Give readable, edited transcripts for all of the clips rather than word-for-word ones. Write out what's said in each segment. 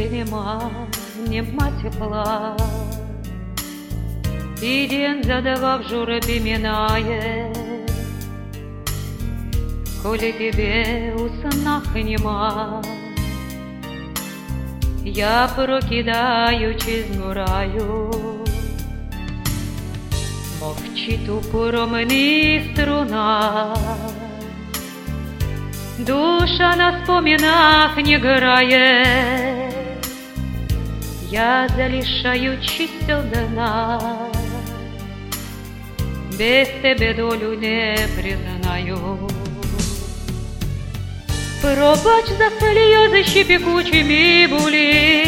коли нема тепла, і день за два в журбі минає, коли тебе у снах нема. Я, прокидаючись, згораю, мовчить у промені струна. Душа на споминах не грає, я, залишаючись одна, без тебе долю не признаю. Пробач за сльози, що пекучими були,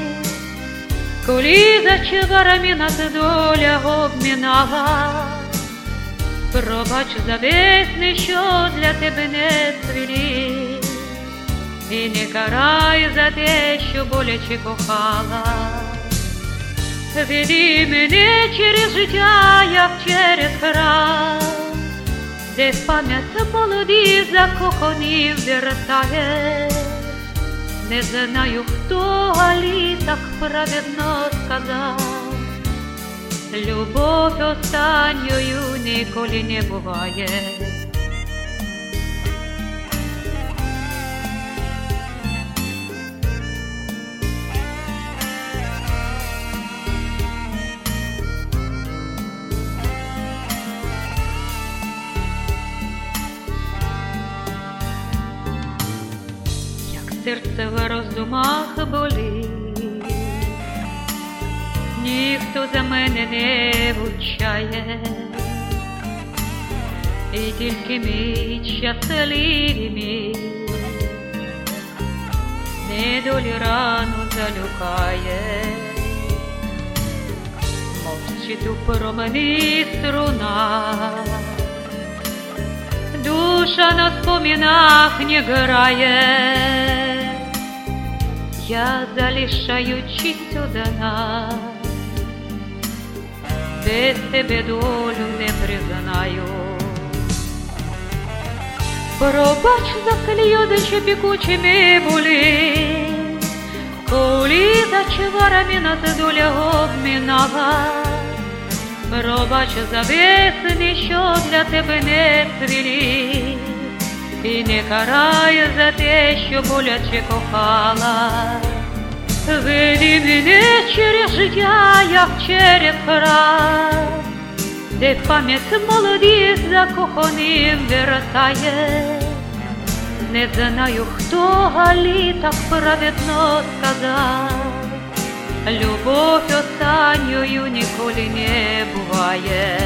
коли за чварами нас доля обмінала. Пробач за весни, що для тебе не цвіли, і не карай за те, що боляче кохала. Веди мене через життя, як через храм, де пам'ять молодих закоханих вертає. Не знаю, хто, алі так праведно сказав, любов останньою ніколи не буває. Серце в роздумах болить, ніхто за мене не вучає, і тільки мій щасливий мій недолі рану залюкає. Мовчить у промені струна, душа на споминах не грає. Я, залишаючись одна, без тебе долю не признаю. Пробач за сльози, що пекучими були, коли за чварами нас доля обмінала. Пробач за весни, що для тебе не цвіли, і не карай за те, що боляче кохала. Веди мене через життя, як через храм, де пам'ять молодих закоханих вертає. Не знаю, хто, алі так праведно сказав, любов останньою ніколи не буває.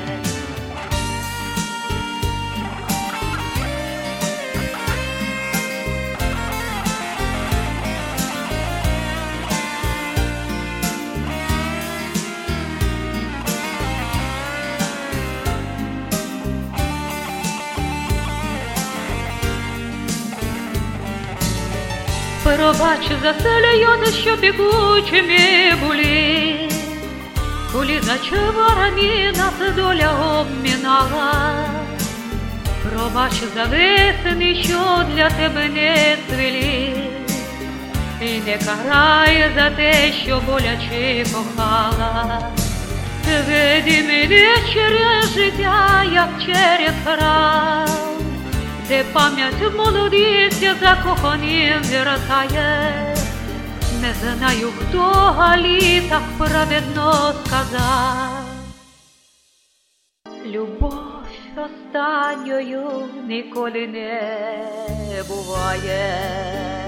Пробач за сльози, що пекучими були, коли за чварами нас доля обмінала. Пробач за весни, що для тебе не цвіли, і не карай за те, що боляче кохала. Веди мене через життя, як через храм, де пам'ять молодих закоханих вертає. Не знаю, хто, алі так праведно сказав, любов останньою ніколи не буває.